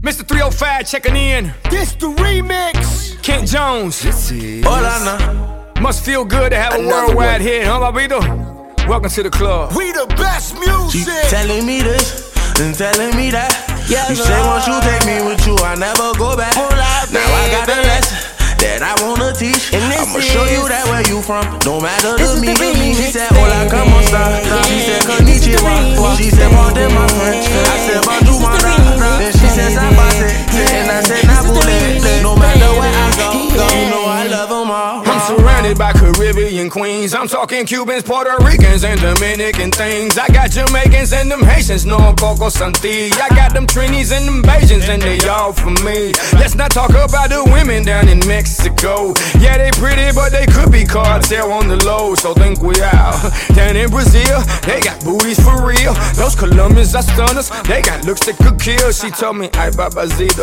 Mr. 305 checking in. This the remix. Kent Jones. Hola, Must feel good to have a worldwide hit, huh, Babito? Welcome to the club. We the best music. she telling me this and telling me that. You say once you take me with you, I never go back. Now I got a lesson that I wanna teach. I'ma show you that where you from, no matter to me. She said, hola, como esta? She said, konnichiwa. She said, pardon my French. I said, bonjour, my da. Then she said, sabase. And I said, nabule. No matter where I go, you know I love them all. I'm surrounded by Caribbean queens. I'm talking Cubans, Puerto Ricans, and Dominican things. I got Jamaicans and them Haitians, no poco santi. I got them Trinis and them Bajans, and they all for me. Let's not talk about the women down in Mexico. Yeah, they pretty, but they could be cartel on the low, so think we out. Down in Brazil, they got booties for real. Those Colombians are stunners, they got looks that could kill. She told me, ay babacita,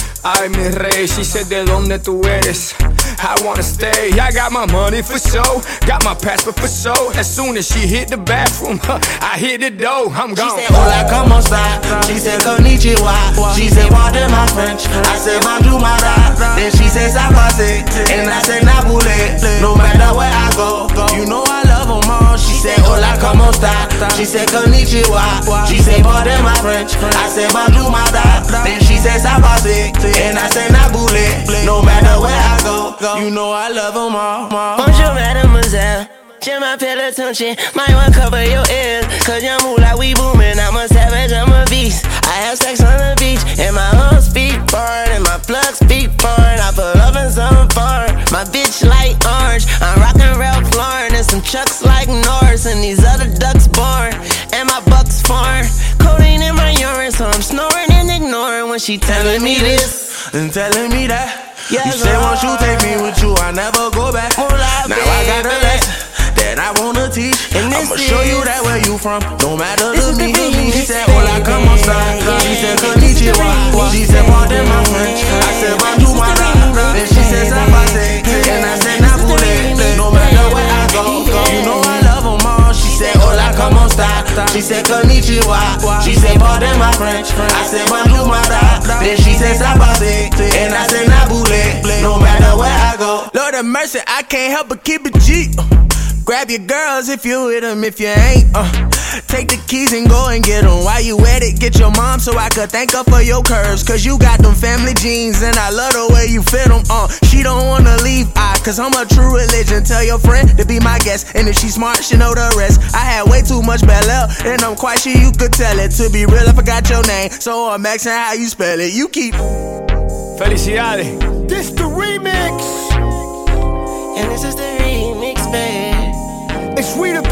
ay mi rey. She said, de donde tú eres? I wanna stay. I got my money for show, got my passport for show. As soon as she hit the bathroom, I hit the door, I'm gone. She said, hola, como esta? She said, konnichiwa. She said, pardon my French. I said, bonjour, my da. Then she said, sabase. And I said, nabule. No matter where I go, you know I love them all. She said, hola, como esta? She said, konnichiwa. She said, pardon my French. I said, bonjour, my da. Then she said, sabase. And I said, nabule. No matter where I go, you know I love them all. Bonjour, mademoiselle. Je m'appelle attention, might want cover your ears. Cause you move like we booming. I'm a savage, I'm a beast. I have sex on the beach, and my hoes speak foreign, and my plugs speak foreign. I put love in some foreign. My bitch like orange. I'm rockin' Ralph Lauren, and some chucks like Norris, and these other ducks born, and my bucks foreign. Codeine in my urine, so I'm snoring and ignoring when she telling me this and telling me that. You say once you take me with you, I never go back. Now I got a lesson that I wanna teach. I'ma show you that where you from, no matter to me. She said, hola, como esta? She said, konnichiwa. She said, pardon my French. I said, bonjour, my da. Then she said, sabase. And I said, nabule. No matter where I go, you know I love them all. She said, hola, como esta? She said, konnichiwa. She said, pardon my French. I said, bonjour, my da. Then she said, sabase. And I said, nabule. No matter where I go. Lord have mercy, I can't help but keep it G. Grab your girls if you with them, if you ain't. Take the keys and go and get them. While you at it, get your mom so I could thank her for your curves. Cause you got them family jeans and I love the way you fit them. She don't wanna leave, cause I'm a true religion. Tell your friend to be my guest, and if she smart, she know the rest. I had way too much Bel Air, and I'm quite sure you could tell it. To be real, I forgot your name, so I'm asking how you spell it. You keep Felicidades. This the remix. and this is the remix, babe. It's we the